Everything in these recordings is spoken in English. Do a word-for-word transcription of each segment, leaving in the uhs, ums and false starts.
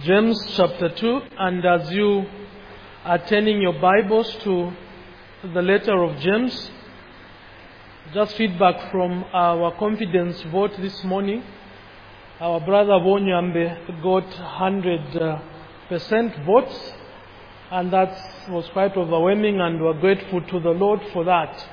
James chapter two, and as you are turning your Bibles to the letter of James, just feedback from our confidence vote this morning. Our brother Vonyambe got one hundred percent votes, and that was quite overwhelming, and we're grateful to the Lord for that.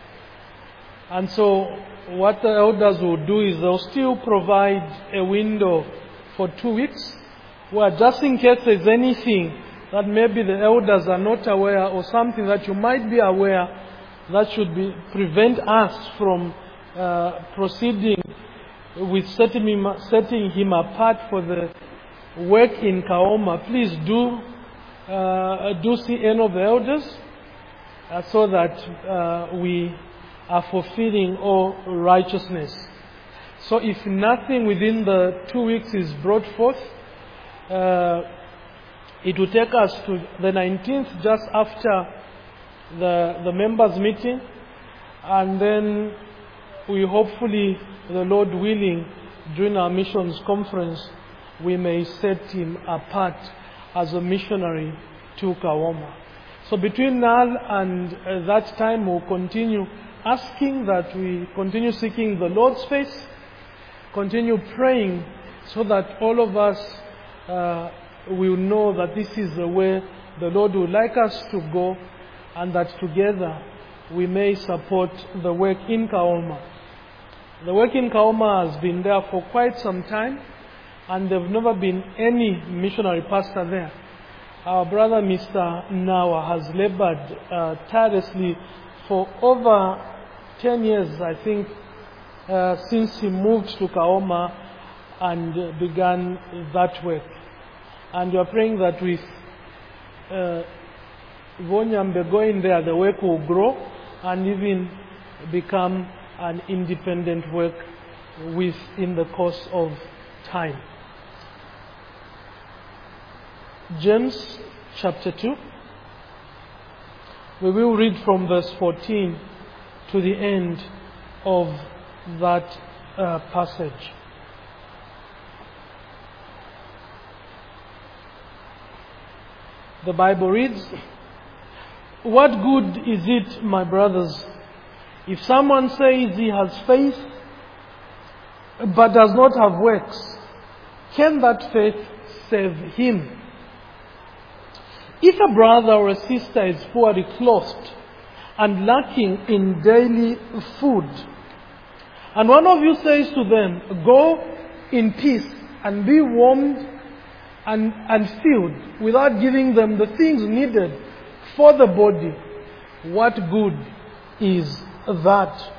And so what the elders will do is they'll still provide a window for two weeks, where just in case there's anything that maybe the elders are not aware, or something that you might be aware that should be prevent us from uh, proceeding with setting him, setting him apart for the work in Kaoma, please do uh, do see any of the elders uh, so that uh, we are fulfilling all righteousness. So if nothing within the two weeks is brought forth, uh, it will take us to the nineteenth, just after the the members' meeting, and then we hopefully, the Lord willing, during our missions conference, we may set him apart as a missionary to Kaoma. So between now and uh, that time, we'll continue asking that we continue seeking the Lord's face, continue praying, so that all of us uh, will know that this is the way the Lord would like us to go, and that together we may support the work in Kaoma. The work in Kaoma has been there for quite some time, and there have never been any missionary pastor there. Our brother Mister Nawa has labored uh, tirelessly for over ten years, I think, uh, since he moved to Kaoma and uh, began that work. And we are praying that with uh, Vonyambe going there, the work will grow and even become an independent work within the course of time. James chapter two. We will read from verse fourteen to the end of that uh, passage. The Bible reads, "What good is it, my brothers, if someone says he has faith but does not have works? Can that faith save him? If a brother or a sister is poorly clothed and lacking in daily food, and one of you says to them, 'Go in peace and be warmed and, and filled,' without giving them the things needed for the body, what good is that?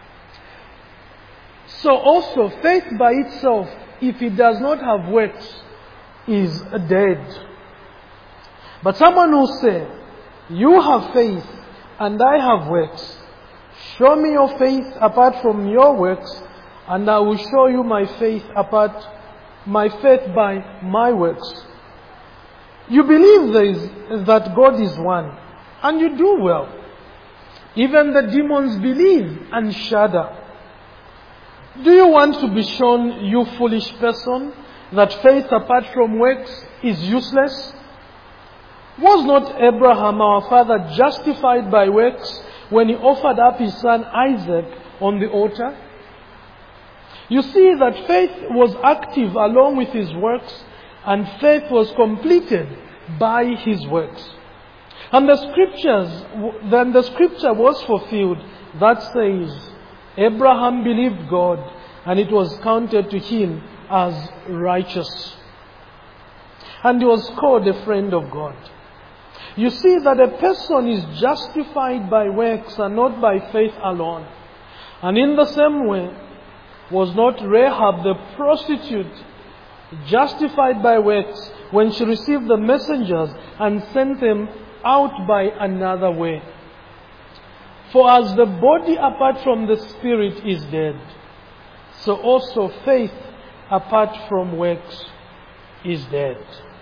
So also faith by itself, if it does not have works, is dead. But someone will say, 'You have faith and I have works. Show me your faith apart from your works, and I will show you my faith apart, my faith by my works.' You believe there is, that God is one, and you do well. Even the demons believe and shudder. Do you want to be shown, you foolish person, that faith apart from works is useless? Was not Abraham our father justified by works when he offered up his son Isaac on the altar? You see that faith was active along with his works, and faith was completed by his works. And the scriptures, then the scripture was fulfilled that says, 'Abraham believed God, and it was counted to him as righteous, and he was called a friend of God.' You see that a person is justified by works and not by faith alone. And in the same way, was not Rahab the prostitute justified by works when she received the messengers and sent them out by another way? For as the body apart from the spirit is dead, so also faith apart from works is dead."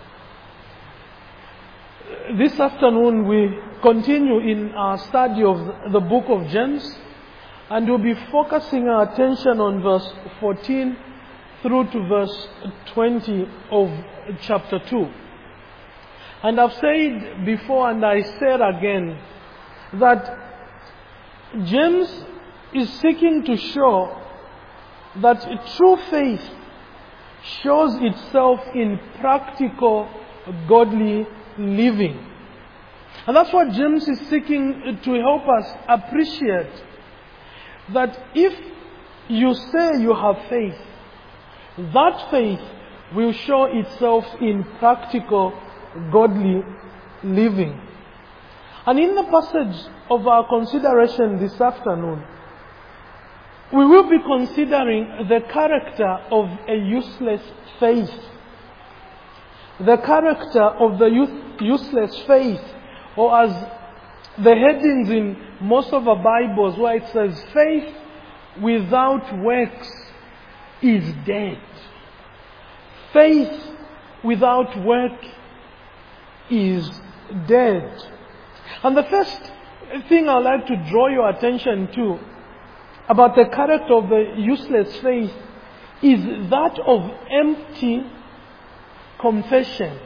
This afternoon we continue in our study of the book of James, and we'll be focusing our attention on verse fourteen through to verse twenty of chapter two. And I've said before, and I said again, that James is seeking to show that true faith shows itself in practical, godly living. And that's what James is seeking to help us appreciate. That if you say you have faith, that faith will show itself in practical, godly living. And in the passage of our consideration this afternoon, we will be considering the character of a useless faith. The character of the youth, useless faith, or as the headings in most of our Bibles, where it says, faith without works is dead. Faith without work is dead. And the first thing I'd like to draw your attention to about the character of the useless faith is that of empty confession.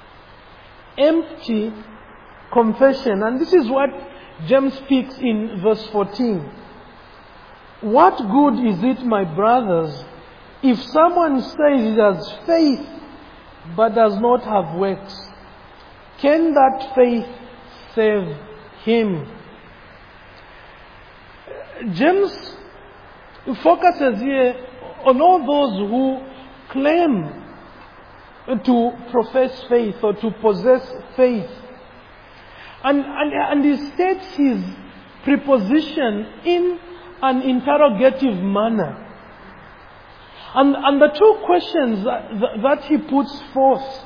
Empty confession. And this is what James speaks in verse fourteen. What good is it, my brothers, if someone says he has faith but does not have works? Can that faith save him? James focuses here on all those who claim to profess faith or to possess faith. And, and, and he states his preposition in an interrogative manner. And, and the two questions that, that he puts forth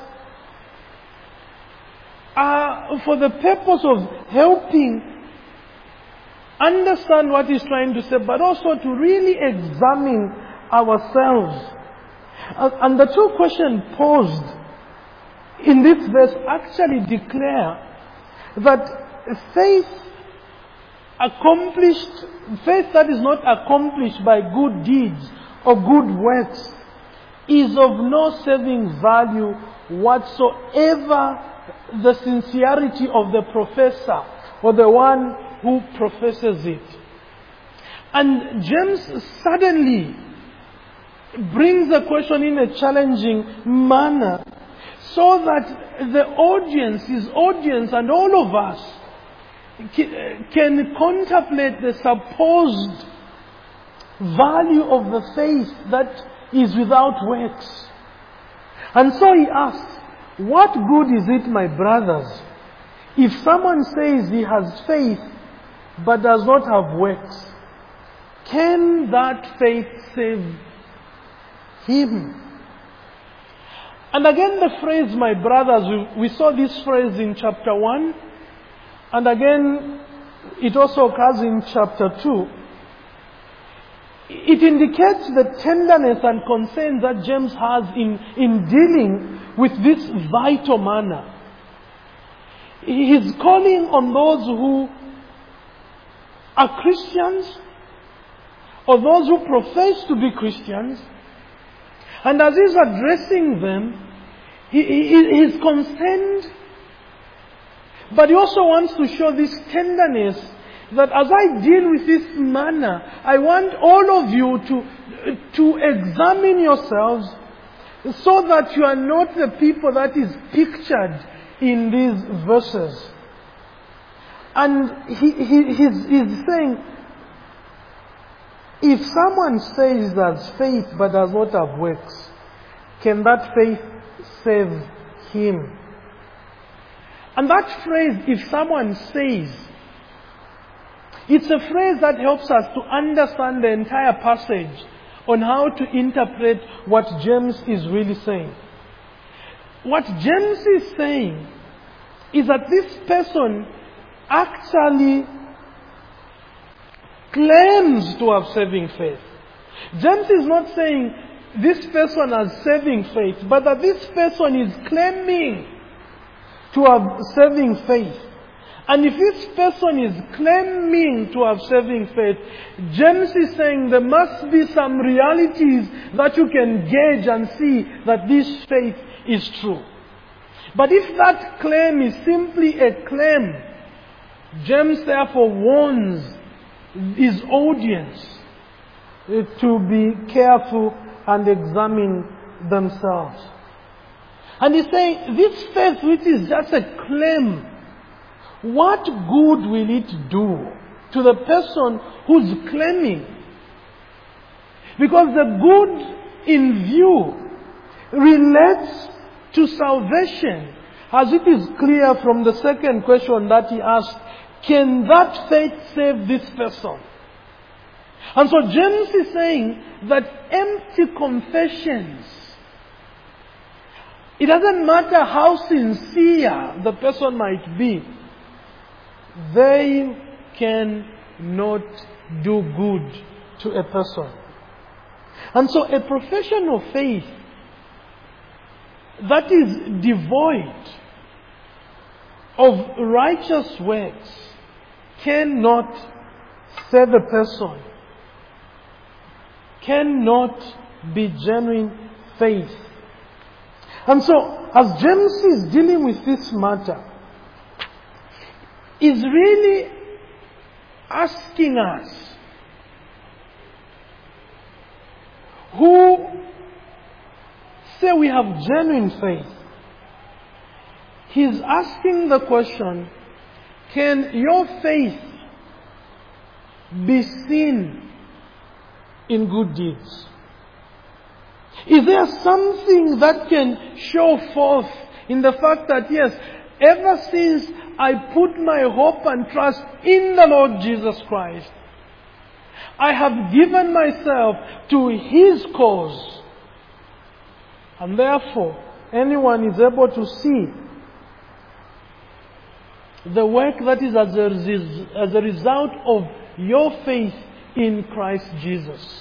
are for the purpose of helping understand what he's trying to say, but also to really examine ourselves. And the two questions posed in this verse actually declare that faith accomplished, faith that is not accomplished by good deeds or good works is of no saving value whatsoever the sincerity of the professor or the one who professes it. And James suddenly brings the question in a challenging manner so that the audience, his audience and all of us can contemplate the supposed value of the faith that is without works. And so he asks, what good is it, my brothers, if someone says he has faith but does not have works? Can that faith save him? And again the phrase, my brothers, we, we saw this phrase in chapter one, and again it also occurs in chapter two. It indicates the tenderness and concern that James has in, in dealing with this vital manner. He is calling on those who are Christians or those who profess to be Christians, and as he's addressing them, he, he is concerned, but he also wants to show this tenderness that as I deal with this manner, I want all of you to, to examine yourselves so that you are not the people that is pictured in these verses. And he, he, he's, he's saying, if someone says he has faith but does not have works, can that faith save him? And that phrase, if someone says, it's a phrase that helps us to understand the entire passage on how to interpret what James is really saying. What James is saying is that this person actually claims to have saving faith. James is not saying this person has saving faith, but that this person is claiming to have saving faith. And if this person is claiming to have saving faith, James is saying there must be some realities that you can gauge and see that this faith is true. But if that claim is simply a claim, James therefore warns his audience to be careful and examine themselves. And he's saying, this faith which is just a claim, what good will it do to the person who's claiming? Because the good in view relates to salvation, as it is clear from the second question that he asked, can that faith save this person? And so James is saying that empty confessions, it doesn't matter how sincere the person might be, they cannot do good to a person. And so a profession of faith that is devoid of righteous works cannot save a person, cannot be genuine faith. And so, as James is dealing with this matter, is really asking us who say we have genuine faith. He's asking the question, can your faith be seen in good deeds? Is there something that can show forth in the fact that, yes, ever since I put my hope and trust in the Lord Jesus Christ, I have given myself to His cause, and therefore anyone is able to see the work that is as a, res- as a result of your faith in Christ Jesus.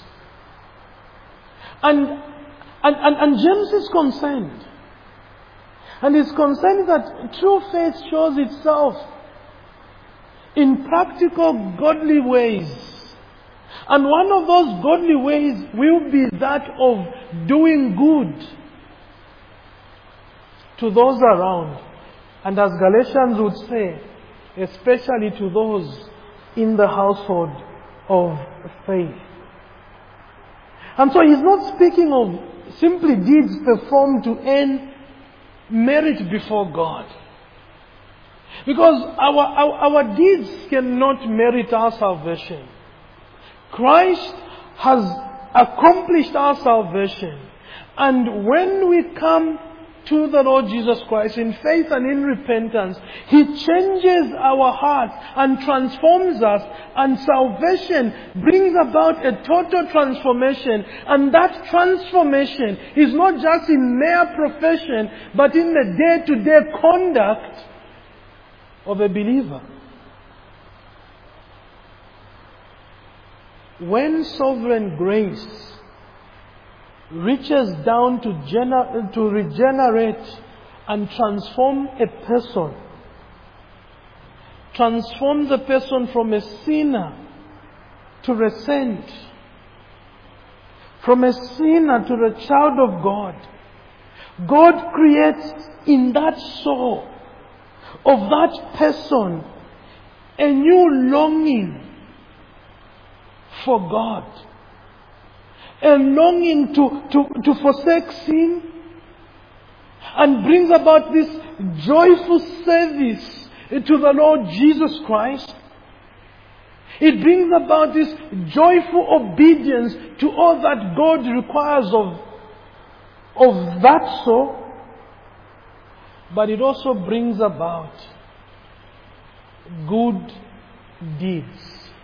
And, and, and, and James is concerned. And he's concerned that true faith shows itself in practical godly ways. And one of those godly ways will be that of doing good to those around. And as Galatians would say, especially to those in the household of faith. And so he's not speaking of simply deeds performed to earn merit before God. Because our, our, our deeds cannot merit our salvation. Christ has accomplished our salvation. And when we come to the Lord Jesus Christ in faith and in repentance, He changes our hearts and transforms us, and salvation brings about a total transformation. And that transformation is not just in mere profession, but in the day-to-day conduct of a believer. When sovereign grace reaches down to, gener- to regenerate and transform a person, transform the person from a sinner to a saint, from a sinner to a child of God, God creates in that soul of that person a new longing for God. A longing to, to, to forsake sin, and brings about this joyful service to the Lord Jesus Christ. It brings about this joyful obedience to all that God requires of, of that soul. But it also brings about good deeds.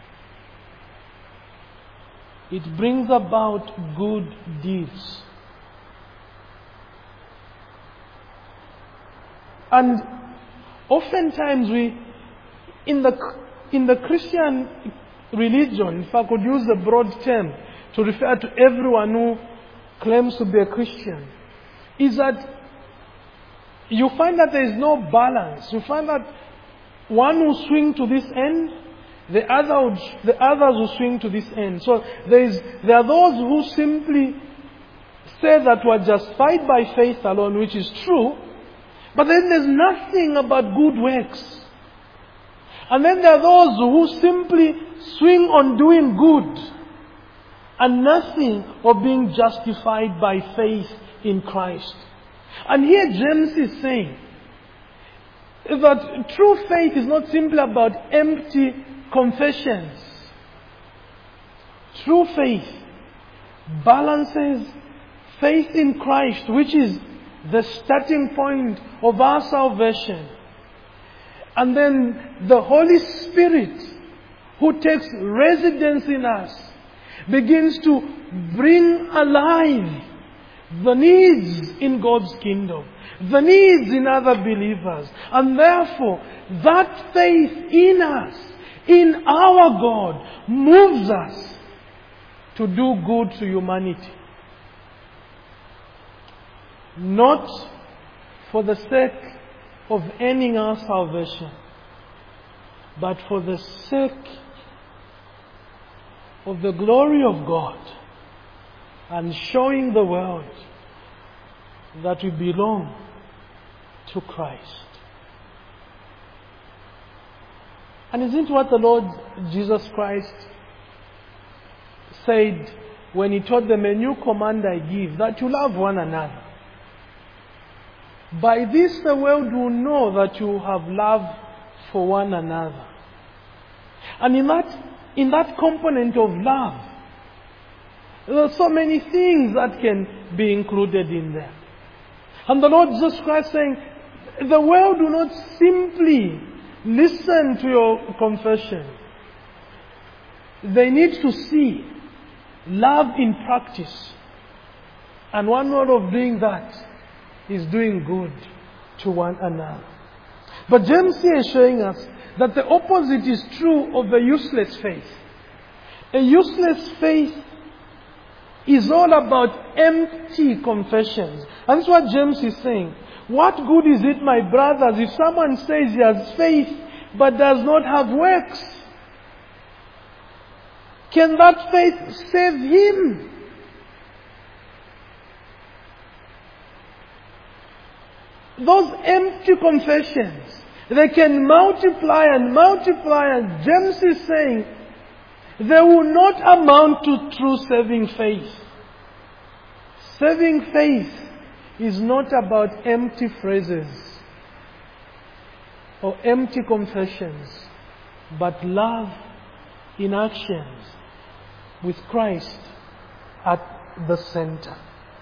It brings about good deeds. And oftentimes we, in the, in the Christian religion, if I could use the broad term to refer to everyone who claims to be a Christian, is that you find that there is no balance. You find that one will swing to this end, the other would, the others will swing to this end. So there is there are those who simply say that we're justified by faith alone, which is true, but then there's nothing about good works. And then there are those who simply swing on doing good and nothing of being justified by faith in Christ. And here James is saying that true faith is not simply about empty confessions. True faith balances faith in Christ, which is the starting point of our salvation. And then the Holy Spirit, who takes residence in us, begins to bring alive the needs in God's kingdom, the needs in other believers. And therefore, that faith in us, in our God, moves us to do good to humanity. Not for the sake of earning our salvation, but for the sake of the glory of God and showing the world that we belong to Christ. And isn't what the Lord Jesus Christ said when He taught them, a new command I give, that you love one another? By this the world will know that you have love for one another. And in that, in that component of love, there are so many things that can be included in there. And the Lord Jesus Christ saying, the world will not simply listen to your confession. They need to see love in practice. And one way of doing that is doing good to one another. But James here is showing us that the opposite is true of a useless faith. A useless faith is all about empty confessions. And that's what James is saying. What good is it, my brothers, if someone says he has faith but does not have works? Can that faith save him? Those empty confessions, they can multiply and multiply, and James is saying they will not amount to true saving faith. Saving faith is not about empty phrases or empty confessions, but love in actions with Christ at the center.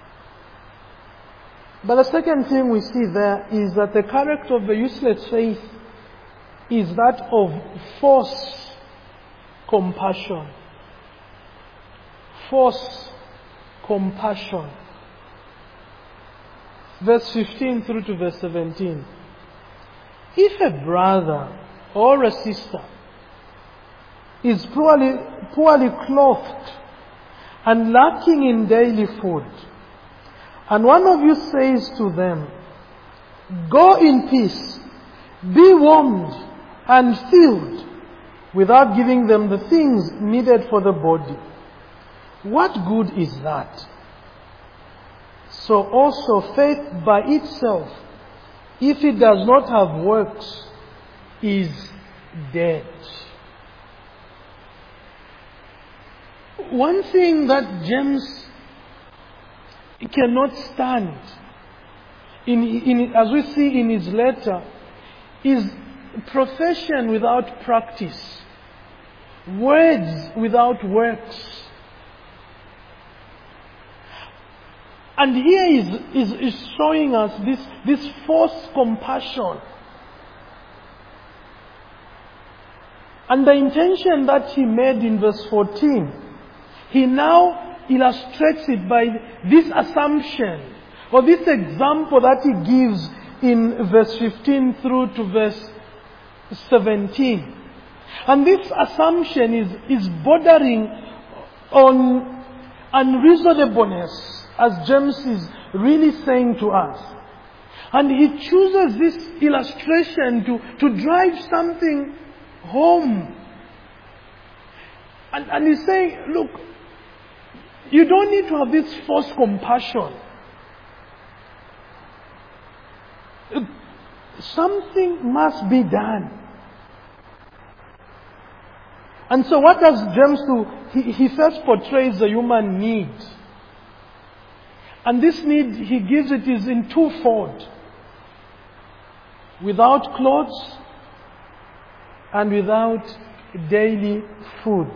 But the second thing we see there is that the character of the useless faith is that of false compassion. False compassion. Verse fifteen through to verse seventeen. If a brother or a sister is poorly, poorly clothed and lacking in daily food, and one of you says to them, go in peace, be warmed and filled, without giving them the things needed for the body, what good is that? So also faith by itself, if it does not have works, is dead. One thing that James cannot stand, in, in, as we see in his letter, is profession without practice, words without works. And here is, is, is showing us this, this false compassion. And the intention that he made in verse fourteen, he now illustrates it by this assumption or this example that he gives in verse fifteen through to verse seventeen. And this assumption is, is bordering on unreasonableness, as James is really saying to us. And he chooses this illustration to, to drive something home. And, and he's saying, look, you don't need to have this false compassion. Something must be done. And so what does James do? He, he first portrays the human need. And this need, he gives it is in twofold. Without clothes and without daily food.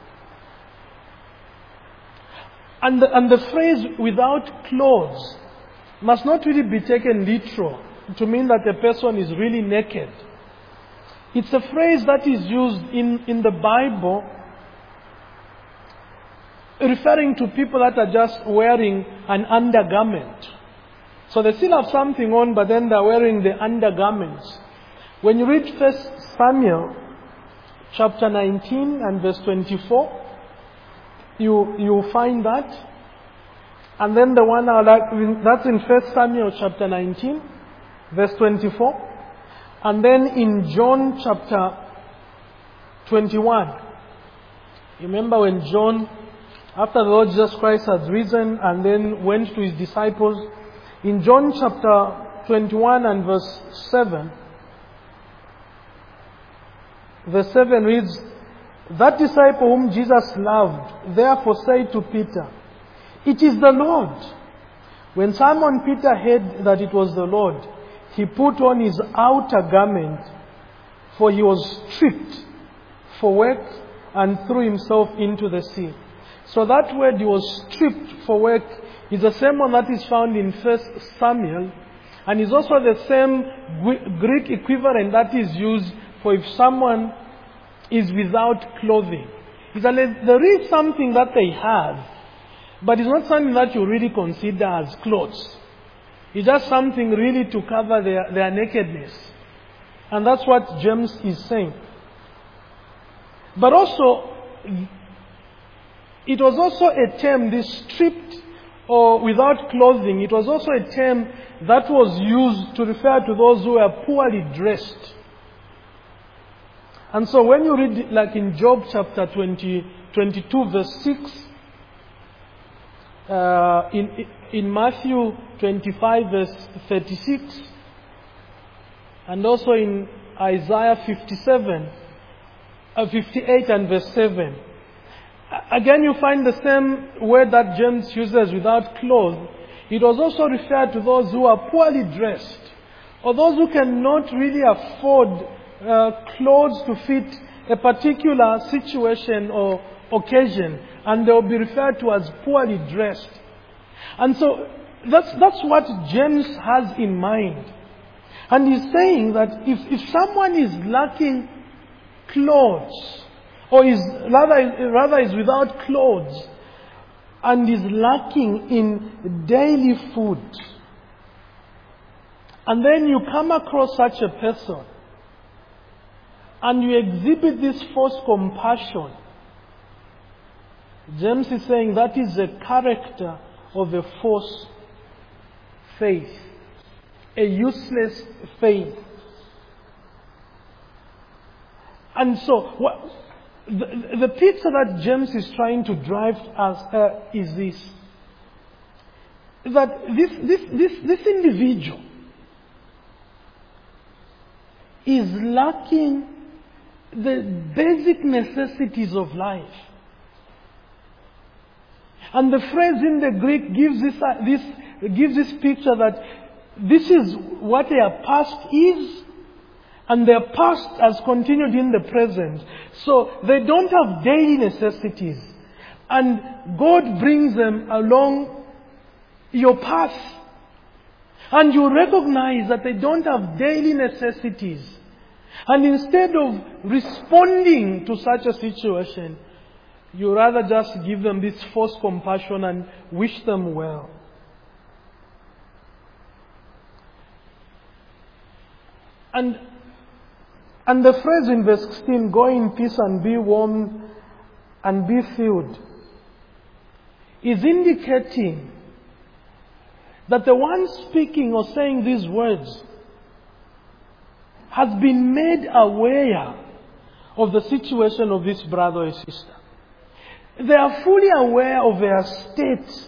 And the, and the phrase without clothes must not really be taken literal to mean that a person is really naked. It's a phrase that is used in, in the Bible referring to people that are just wearing an undergarment. So they still have something on, but then they're wearing the undergarments. When you read First Samuel chapter nineteen and verse twenty-four, you you find that. And then the one I like, that's in First Samuel chapter nineteen, verse twenty-four. And then in John chapter twenty-one. Remember when John, after the Lord Jesus Christ has risen and then went to his disciples, in John chapter twenty-one and verse seven, verse seven reads, "That disciple whom Jesus loved, therefore said to Peter, 'It is the Lord.' When Simon Peter heard that it was the Lord, he put on his outer garment, for he was stripped for work, and threw himself into the sea." So that word, he was stripped for work, is the same one that is found in First Samuel, and is also the same Greek equivalent that is used for if someone is without clothing. It's that there is something that they have, but it's not something that you really consider as clothes. It's just something really to cover their, their nakedness. And that's what James is saying. But also, it was also a term, this stripped or without clothing, it was also a term that was used to refer to those who were poorly dressed. And so when you read, like in Job chapter twenty, twenty-two, verse six, uh, in, in Matthew twenty-five, verse thirty-six, and also in Isaiah fifty-seven, uh, fifty-eight and verse seven, again you find the same word that James uses, without clothes. It was also referred to those who are poorly dressed, or those who cannot really afford uh, clothes to fit a particular situation or occasion, and they will be referred to as poorly dressed. And so that's, that's what James has in mind. And he's saying that if, if someone is lacking clothes, or is rather, rather is without clothes, and is lacking in daily food, and then you come across such a person, and you exhibit this false compassion, James is saying that is the character of a false faith, a useless faith. And so, what, the, the picture that James is trying to drive us uh, is this: that this, this, this, this individual is lacking the basic necessities of life. And the phrase in the Greek gives this, uh, this, gives this picture that this is what their past is, and their past has continued in the present. So they don't have daily necessities. And God brings them along your path. And you recognize that they don't have daily necessities. And instead of responding to such a situation, you rather just give them this false compassion and wish them well. And and the phrase in verse sixteen, "Go in peace and be warmed and be filled," is indicating that the one speaking or saying these words has been made aware of the situation of this brother or sister. They are fully aware of their state.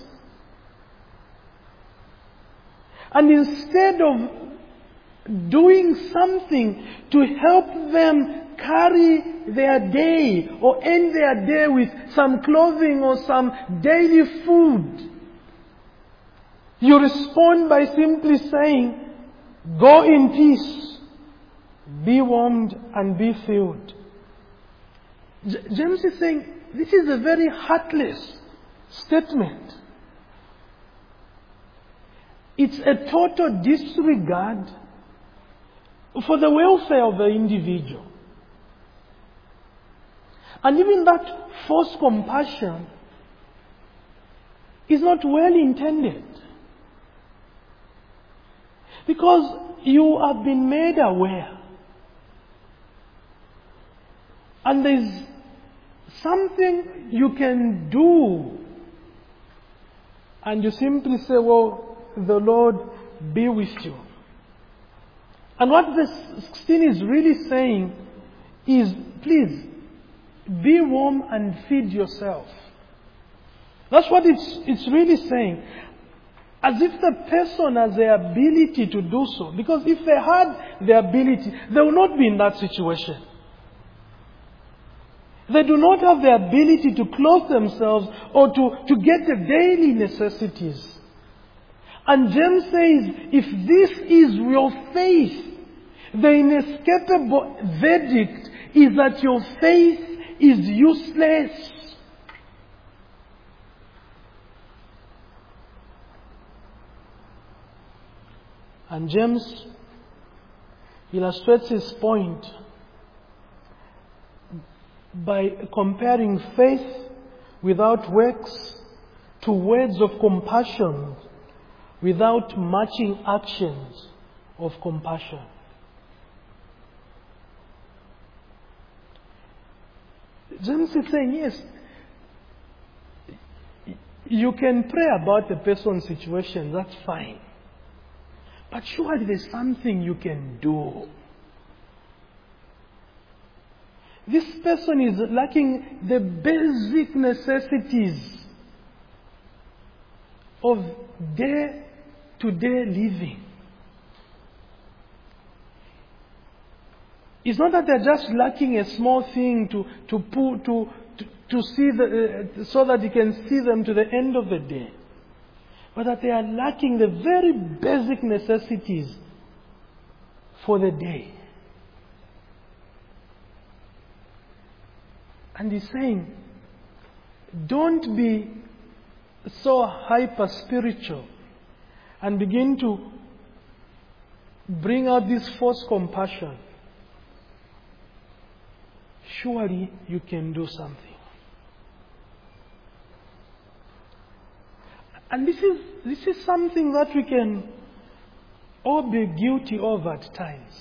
And instead of doing something to help them carry their day or end their day with some clothing or some daily food, you respond by simply saying, "Go in peace, be warmed and be filled." J- James is saying this is a very heartless statement. It's a total disregard for the welfare of the individual. And even that forced compassion is not well intended. Because you have been made aware. And there's something you can do. And you simply say, "Well, the Lord be with you." And what this sixteen is really saying is, please, be warm and feed yourself. That's what it's, it's really saying. As if the person has the ability to do so. Because if they had the ability, they would not be in that situation. They do not have the ability to clothe themselves or to, to get the daily necessities. And James says, if this is your faith, the inescapable verdict is that your faith is useless. And James illustrates his point by comparing faith without works to words of compassion without matching actions of compassion. James is saying, yes, you can pray about a person's situation, that's fine. But surely there's something you can do. This person is lacking the basic necessities of day-to-day living. It's not that they're just lacking a small thing to to pull, to, to to see the uh, so that you can see them to the end of the day, but that they are lacking the very basic necessities for the day. And he's saying, don't be so hyper spiritual and begin to bring out this false compassion. Surely you can do something. And this is this is something that we can all be guilty of at times.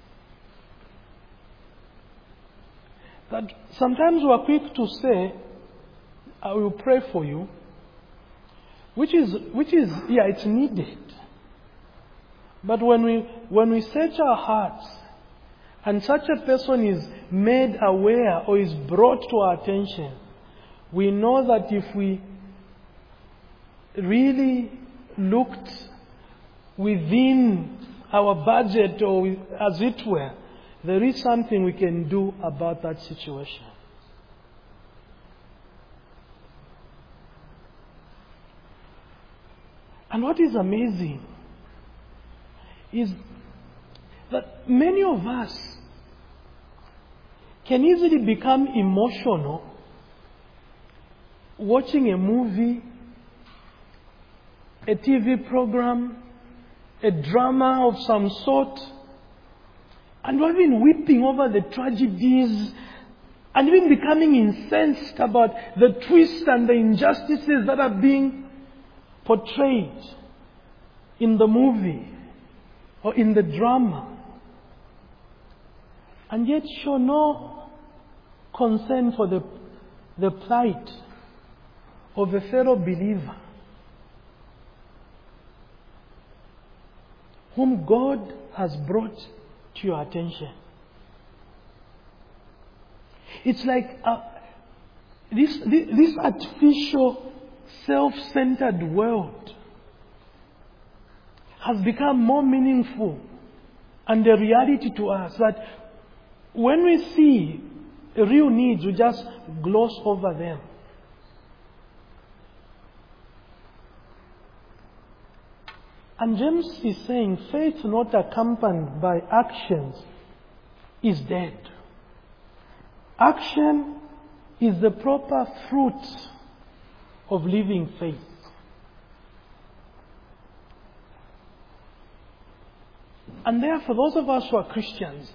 That sometimes we are quick to say, "I will pray for you," which is which is yeah, it's needed. But when we when we search our hearts, and such a person is made aware or is brought to our attention, we know that if we really looked within our budget, or as it were, there is something we can do about that situation. And what is amazing is that many of us can easily become emotional watching a movie, a T V program, a drama of some sort, and we've been weeping over the tragedies and even becoming incensed about the twists and the injustices that are being portrayed in the movie or in the drama. And yet show no concern for the, the plight of a fellow believer. whom God has brought to your attention. It's like uh, this, this, this artificial, self-centered world has become more meaningful and a reality to us that when we see real needs, we just gloss over them. And James is saying faith not accompanied by actions is dead. Action is the proper fruit of living faith. And therefore, those of us who are Christians,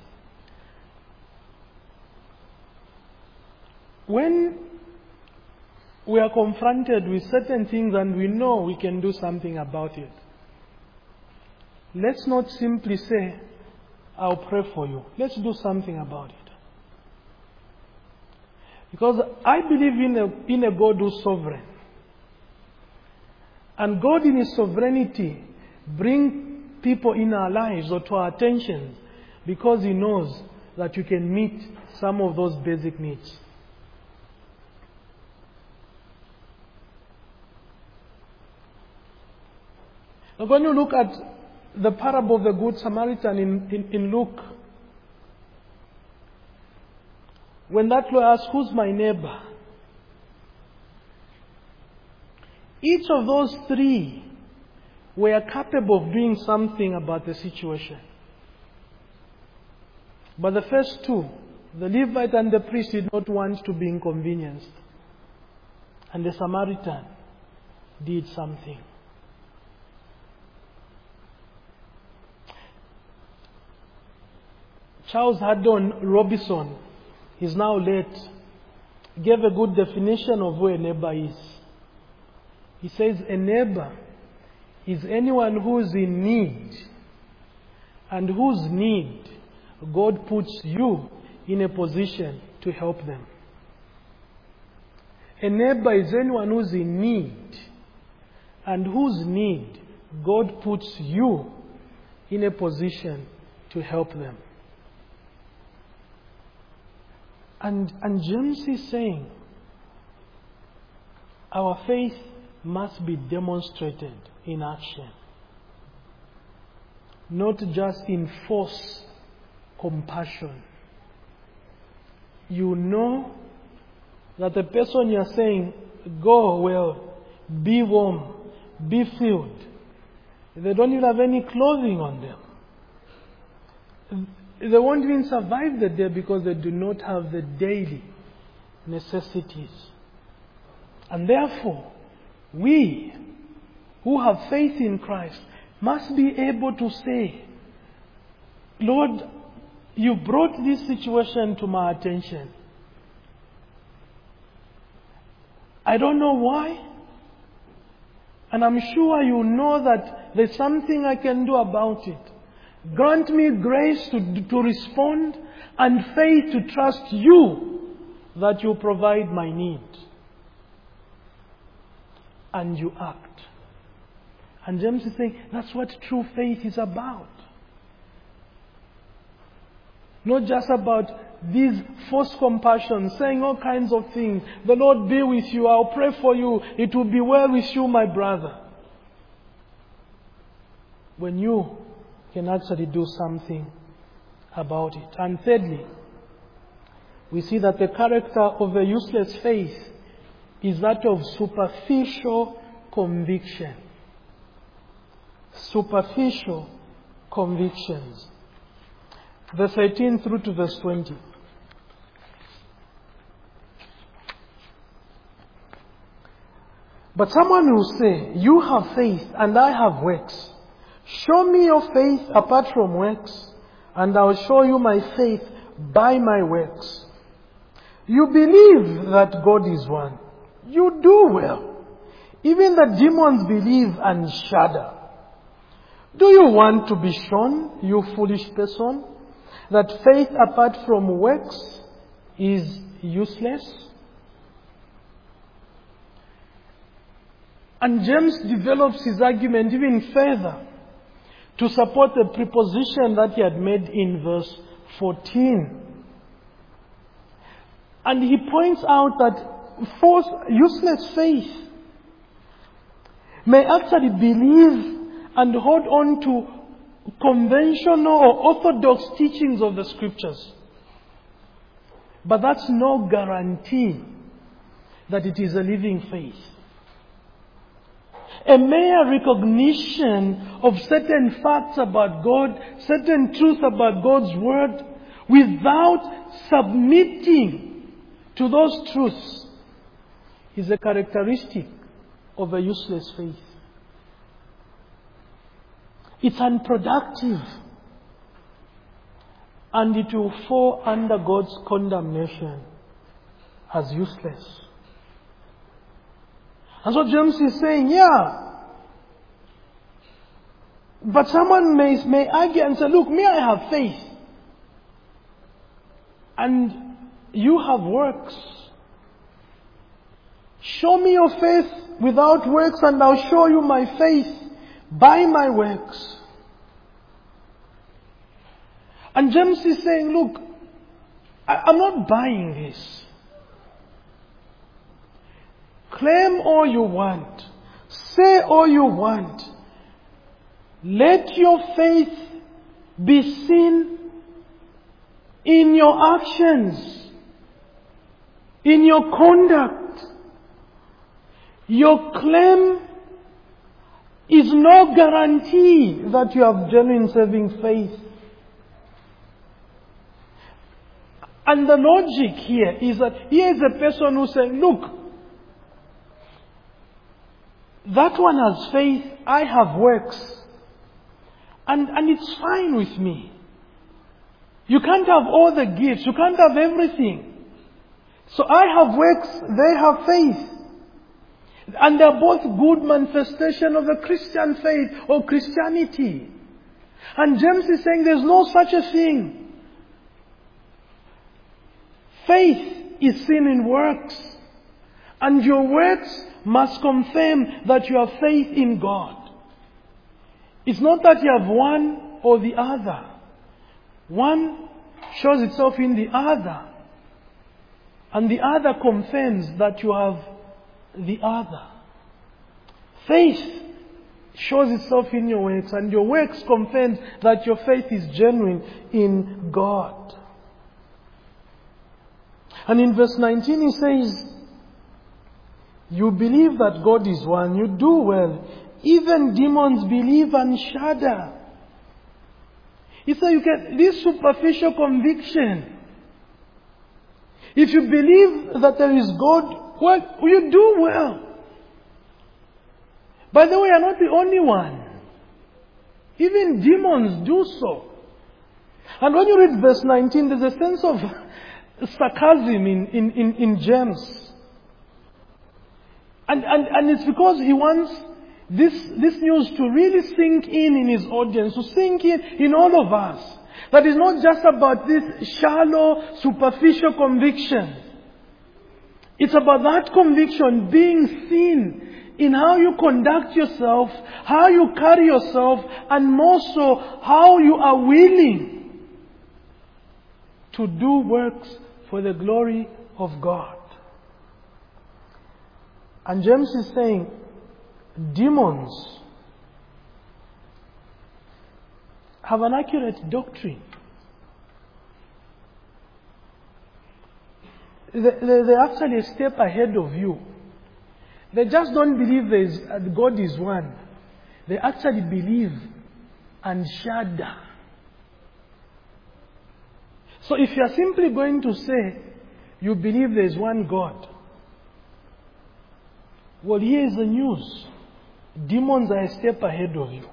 when we are confronted with certain things and we know we can do something about it, let's not simply say, I'll pray for you. Let's do something about it. Because I believe in a, in a God who's sovereign. And God in His sovereignty brings people in our lives or to our attention because He knows that you can meet some of those basic needs. Now when you look at the parable of the Good Samaritan in, in, in Luke, when that lawyer asks, who's my neighbor? Each of those three were capable of doing something about the situation. But the first two, the Levite and the priest, did not want to be inconvenienced. And the Samaritan did something. Charles Haddon Robinson, he's now late, gave a good definition of who a neighbor is. He says a neighbor is anyone who is in need and whose need God puts you in a position to help them. A neighbor is anyone who's in need and whose need God puts you in a position to help them. And, and James is saying our faith must be demonstrated in action, not just in force compassion. You know that the person you're saying, go well, be warm, be filled, they don't even have any clothing on them. They won't even survive the day because they do not have the daily necessities. And therefore, we who have faith in Christ must be able to say, Lord, you brought this situation to my attention. I don't know why. And I'm sure you know that there's something I can do about it. Grant me grace to, to respond and faith to trust you that you provide my need. And you act. And James is saying that's what true faith is about. Not just about these false compassion, saying all kinds of things. The Lord be with you. I'll pray for you. It will be well with you, my brother. When you can actually do something about it. And thirdly, we see that the character of a useless faith is that of superficial conviction. Superficial convictions. Verse eighteen through to verse twenty. But someone will say, you have faith and I have works. Show me your faith apart from works, and I'll show you my faith by my works. You believe that God is one. You do well. Even the demons believe and shudder. Do you want to be shown, you foolish person, that faith apart from works is useless? And James develops his argument even further to support the preposition that he had made in verse fourteen. And he points out that false, useless faith may actually believe and hold on to conventional or orthodox teachings of the scriptures. But that's no guarantee that it is a living faith. A mere recognition of certain facts about God, certain truths about God's word, without submitting to those truths is a characteristic of a useless faith. It's unproductive, and it will fall under God's condemnation as useless. And so James is saying, yeah, but someone may, may argue and say, look, me, I have faith, and you have works. Show me your faith without works, and I'll show you my faith by my works. And James is saying, look, I, I'm not buying this. Claim all you want. Say all you want. Let your faith be seen in your actions, in your conduct. Your claim is no guarantee that you have genuine saving faith. And the logic here is that here is a person who's saying, look, that one has faith, I have works. And, and it's fine with me. You can't have all the gifts, you can't have everything. So I have works, they have faith. And they're both good manifestation of the Christian faith or Christianity. And James is saying there's no such a thing. Faith is seen in works. And your works must confirm that you have faith in God. It's not that you have one or the other. One shows itself in the other. And the other confirms that you have the other. Faith shows itself in your works, and your works confirms that your faith is genuine in God. And in verse nineteen he says, you believe that God is one, you do well. Even demons believe and shudder. He said you get this superficial conviction. If you believe that there is God, well, you do well. By the way, you're not the only one. Even demons do so. And when you read verse nineteen, there's a sense of sarcasm in, in, in, in James. And, and, and it's because he wants this, this news to really sink in in his audience, to sink in in all of us. That is not just about this shallow, superficial conviction. It's about that conviction being seen in how you conduct yourself, how you carry yourself, and more so, how you are willing to do works for the glory of God. And James is saying, demons have an accurate doctrine. They, they, they're actually a step ahead of you. They just don't believe there is, uh, God is one. They actually believe and shudder. So if you are simply going to say you believe there is one God, well, here is the news. Demons are a step ahead of you.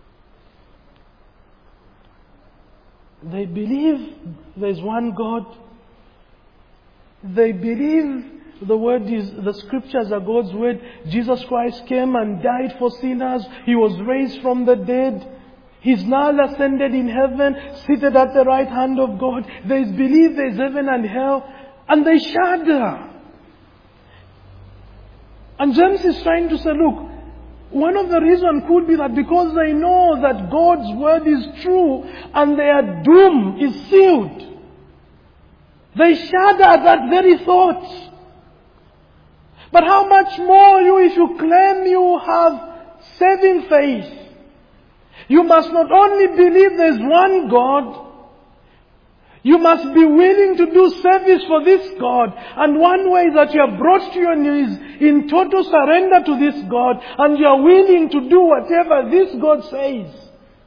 They believe there is one God. They believe the word is, the scriptures are God's word. Jesus Christ came and died for sinners. He was raised from the dead. He's now ascended in heaven, seated at the right hand of God. They believe there is heaven and hell, and they shudder. And James is trying to say, look, One of the reasons could be that because they know that God's word is true and their doom is sealed, they shudder at that very thought. But how much more you, if you claim you have saving faith, you must not only believe there's one God, you must be willing to do service for this God. And one way is that you are brought to your knees in total surrender to this God, and you are willing to do whatever this God says.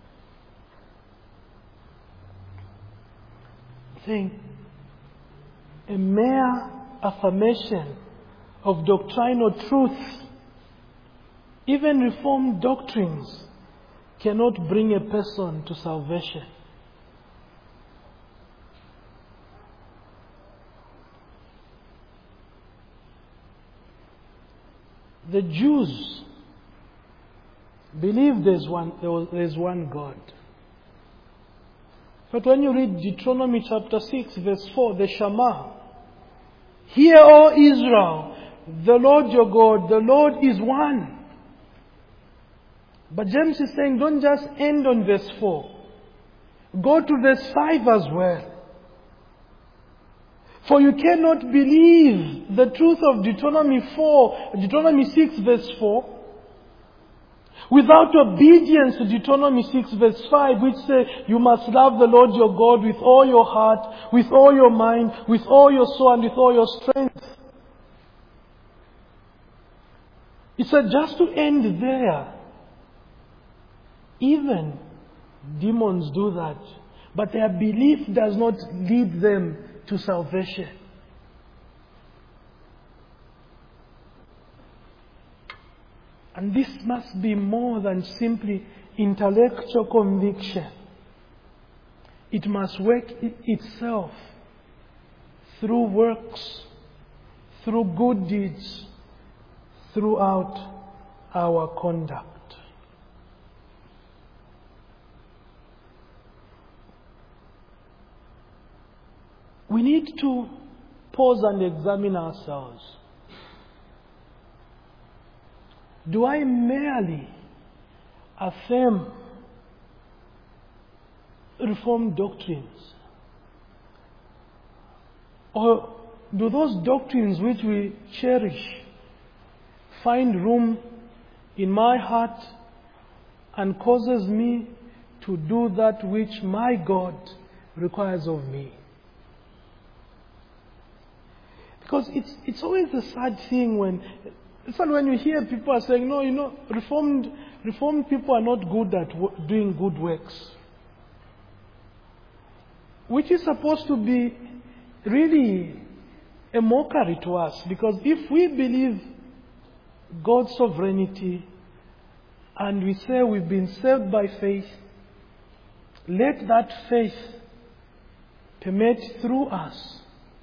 Think, a mere affirmation of doctrinal truth, even reformed doctrines, cannot bring a person to salvation. The Jews believe there's one, there's one God. But when you read Deuteronomy chapter six, verse four, the Shema, "Hear, O Israel, the Lord your God, the Lord is one." But James is saying, don't just end on verse four. Go to verse five as well. For you cannot believe the truth of Deuteronomy four, Deuteronomy six verse four, without obedience to Deuteronomy six verse five, which says you must love the Lord your God with all your heart, with all your mind, with all your soul, and with all your strength. It said just to end there. Even demons do that, but their belief does not lead them to salvation. And this must be more than simply intellectual conviction. It must work itself through works, through good deeds, throughout our conduct. We need to pause and examine ourselves. Do I merely affirm Reformed doctrines? Or do those doctrines which we cherish find room in my heart and causes me to do that which my God requires of me? Because it's it's always a sad thing when, sad when you hear people are saying, no, you know, reformed reformed people are not good at w- doing good works, which is supposed to be really a mockery to us. Because if we believe God's sovereignty and we say we've been saved by faith, let that faith permeate through us.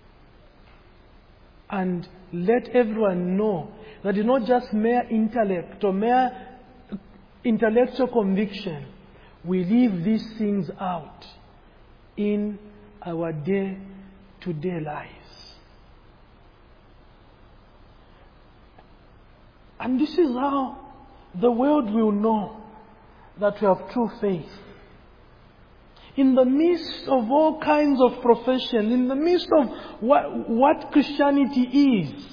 And let everyone know that it's not just mere intellect or mere intellectual conviction. We live these things out in our day-to-day lives. And this is how the world will know that we have true faith. In the midst of all kinds of profession, in the midst of what, what Christianity is,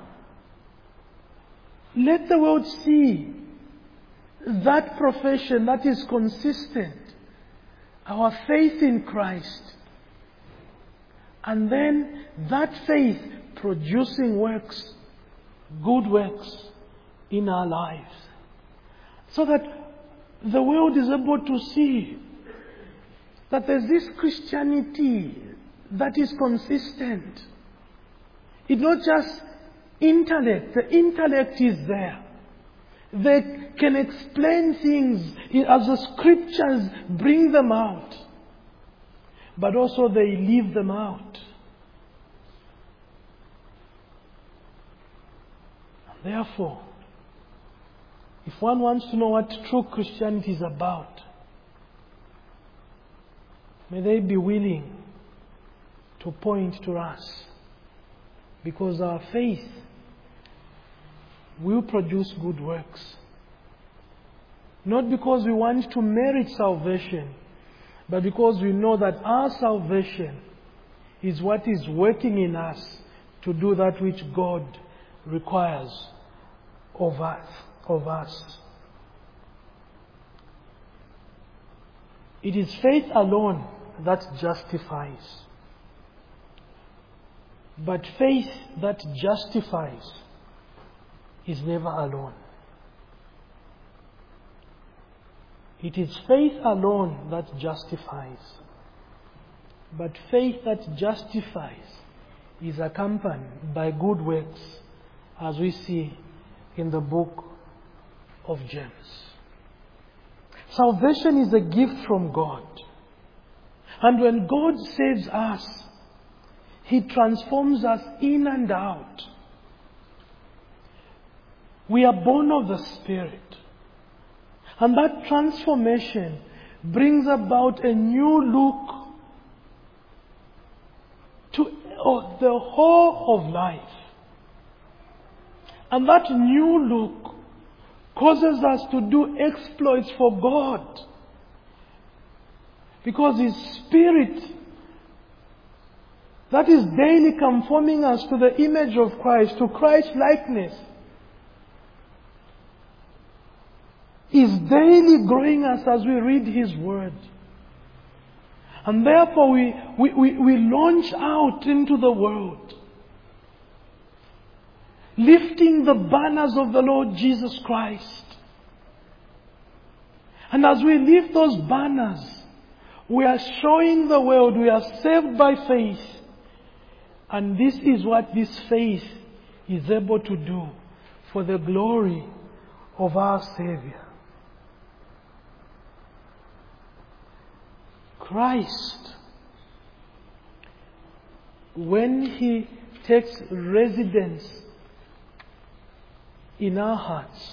let the world see that profession that is consistent, our faith in Christ, and then that faith producing works, good works in our lives, so that the world is able to see that there's this Christianity that is consistent. It's not just intellect. The intellect is there. They can explain things as the scriptures bring them out. But also they leave them out. Therefore, if one wants to know what true Christianity is about, may they be willing to point to us, because our faith will produce good works Not because we want to merit salvation, but because we know that our salvation is what is working in us to do that which God requires of us. Of us. It is faith alone that justifies. But faith that justifies is never alone. It is faith alone that justifies. But faith that justifies is accompanied by good works, as we see in the book of James. Salvation is a gift from God. And when God saves us, He transforms us in and out. We are born of the Spirit. And that transformation brings about a new look to the whole of life. And that new look causes us to do exploits for God. Because His Spirit, that is daily conforming us to the image of Christ, to Christ's likeness, is daily growing us as we read His Word. And therefore we, we, we, we launch out into the world, lifting the banners of the Lord Jesus Christ. And as we lift those banners, we are showing the world we are saved by faith. And this is what this faith is able to do for the glory of our Savior. Christ, when He takes residence in our hearts,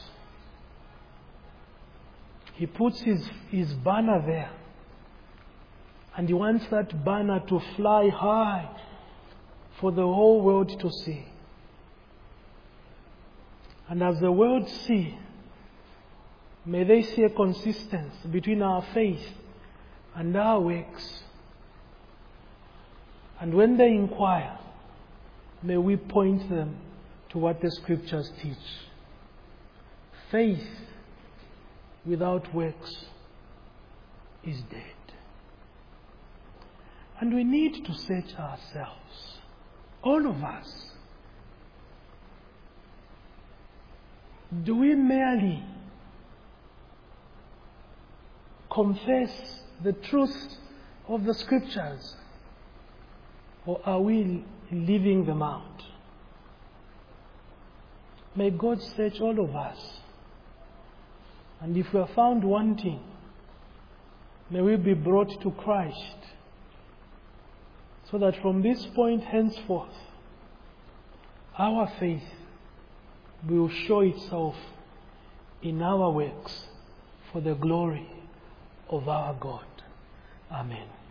He puts His, his banner there. And He wants that banner to fly high for the whole world to see. And as the world see, may they see a consistency between our faith and our works. And when they inquire, may we point them to what the Scriptures teach. Faith without works is dead. And we need to search ourselves, all of us. Do we merely confess the truth of the Scriptures, or are we living them out? May God search all of us. And if we are found wanting, may we be brought to Christ, so that from this point henceforth, our faith will show itself in our works for the glory of our God. Amen.